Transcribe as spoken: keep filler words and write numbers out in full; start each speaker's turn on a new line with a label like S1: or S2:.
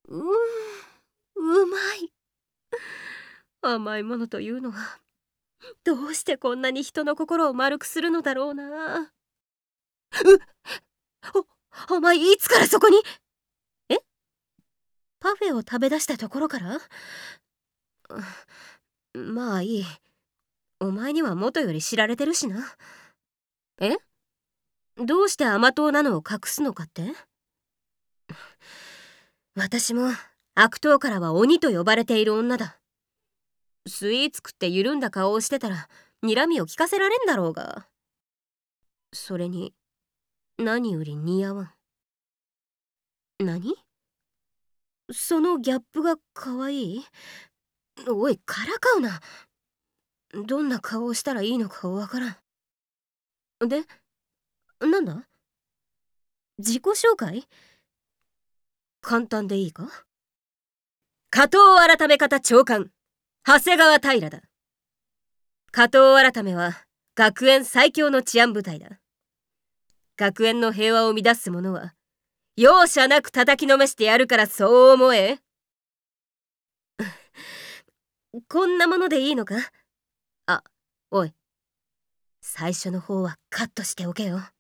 S1: うーん、うまい。甘いものというのは、どうしてこんなに人の心を丸くするのだろうな。うお、お前いつからそこに。え、パフェを食べ出したところから。まあいい。お前には元より知られてるしな。え、どうして甘党なのを隠すのかって。私も悪党からは鬼と呼ばれている女だ。スイーツ食って緩んだ顔をしてたら睨みを聞かせられんだろうが。それに何より似合わん。何？そのギャップが可愛い？おい、からかうな。どんな顔をしたらいいのかわからん。で、なんだ？自己紹介？簡単でいいか？加藤改め方長官、長谷川平だ。加藤改めは学園最強の治安部隊だ。学園の平和を乱す者は容赦なく叩きのめしてやるから、そう思え。こんなものでいいのか？あ、おい、最初の方はカットしておけよ。